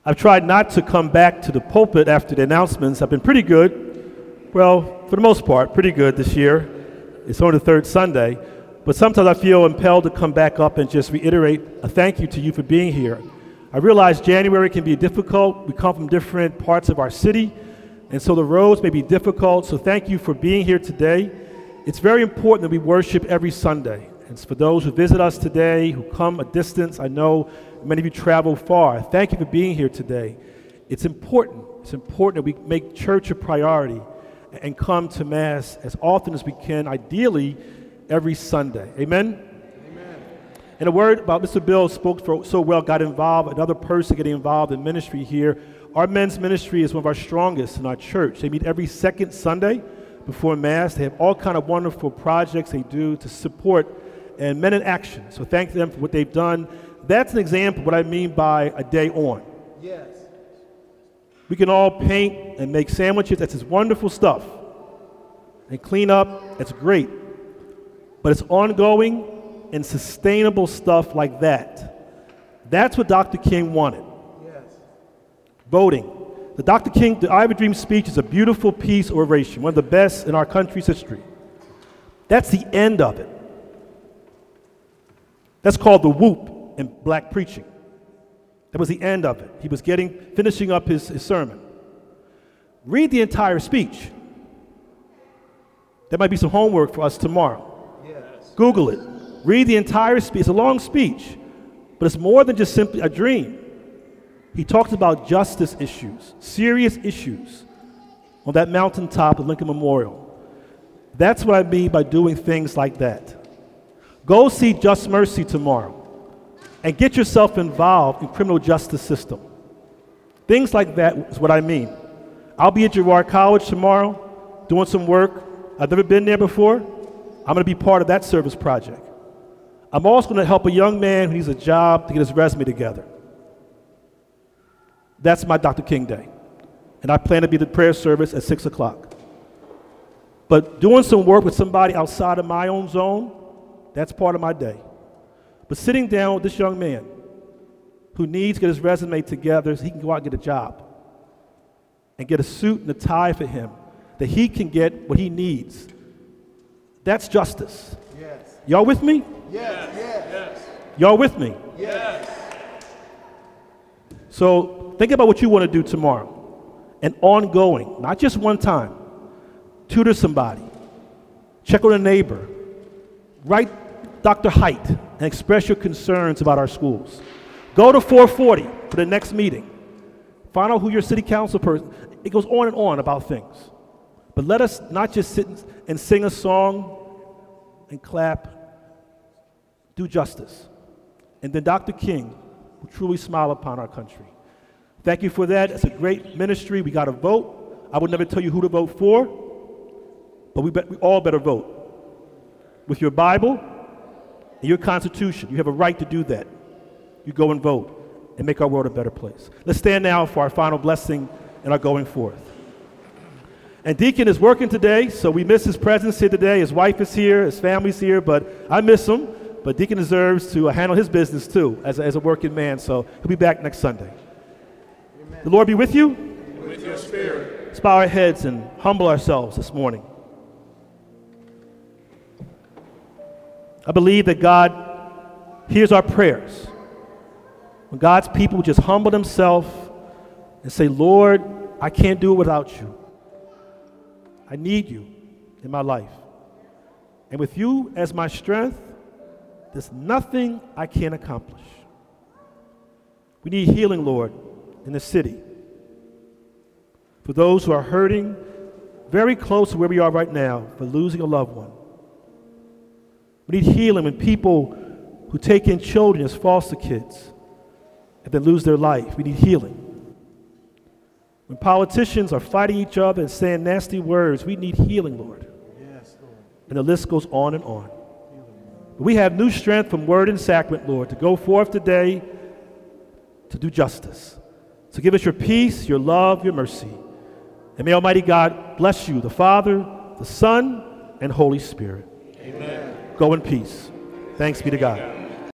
I've tried not to come back to the pulpit after the announcements. I've been pretty good. Well, for the most part, pretty good this year. It's only the third Sunday. But sometimes I feel impelled to come back up and just reiterate a thank you to you for being here. I realize January can be difficult. We come from different parts of our city, and so the roads may be difficult. So thank you for being here today. It's very important that we worship every Sunday. And for those who visit us today, who come a distance, I know many of you travel far. Thank you for being here today. It's important. It's important that we make church a priority and come to Mass as often as we can, ideally every Sunday. Amen? Amen. And a word about Mr. Bill spoke for so well, got involved, another person getting involved in ministry here. Our men's ministry is one of our strongest in our church. They meet every second Sunday before Mass. They have all kind of wonderful projects they do to support and Men in Action. So thank them for what they've done. That's an example of what I mean by a day on. Yes. We can all paint and make sandwiches. That's just wonderful stuff. And clean up. That's great. But it's ongoing and sustainable stuff like that. That's what Dr. King wanted. Yes. Voting. The Dr. King, the I Have a Dream speech is a beautiful peace oration, one of the best in our country's history. That's the end of it. That's called the whoop in black preaching. That was the end of it. He was finishing up his sermon. Read the entire speech. That might be some homework for us tomorrow. Yes. Google it. Read the entire speech. It's a long speech, but it's more than just simply a dream. He talks about justice issues, serious issues, on that mountaintop of Lincoln Memorial. That's what I mean by doing things like that. Go see Just Mercy tomorrow and get yourself involved in criminal justice system. Things like that is what I mean. I'll be at Girard College tomorrow doing some work. I've never been there before. I'm going to be part of that service project. I'm also going to help a young man who needs a job to get his resume together. That's my Dr. King Day. And I plan to be at the prayer service at 6 o'clock. But doing some work with somebody outside of my own zone, that's part of my day. But sitting down with this young man who needs to get his resume together so he can go out and get a job and get a suit and a tie for him, that he can get what he needs. That's justice. Yes. Y'all with me? Yes. Yes. Y'all with me? Yes. So think about what you want to do tomorrow. And ongoing, not just one time. Tutor somebody. Check on a neighbor. Write Dr. Height and express your concerns about our schools. Go to 440 for the next meeting. Find out who your city council person. It goes on and on about things. But let us not just sit and sing a song and clap. Do justice. And then Dr. King will truly smile upon our country. Thank you for that. It's a great ministry. We got to vote. I would never tell you who to vote for, but we all better vote. With your Bible and your Constitution, you have a right to do that. You go and vote and make our world a better place. Let's stand now for our final blessing and our going forth. And Deacon is working today, so we miss his presence here today. His wife is here, his family's here, but I miss him. But Deacon deserves to handle his business too as a working man, so he'll be back next Sunday. Amen. The Lord be with you. And with your spirit. Let's bow our heads and humble ourselves this morning. I believe that God hears our prayers. When God's people just humble themselves and say, Lord, I can't do it without you. I need you in my life. And with you as my strength, there's nothing I can't accomplish. We need healing, Lord, in the city. For those who are hurting, very close to where we are right now, for losing a loved one. We need healing when people who take in children as foster kids and then lose their life. We need healing. When politicians are fighting each other and saying nasty words, we need healing, Lord. Yes, Lord. And the list goes on and on. But we have new strength from word and sacrament, Lord, to go forth today to do justice. So give us your peace, your love, your mercy. And may Almighty God bless you, the Father, the Son, and Holy Spirit. Amen. Go in peace. Thanks be to God.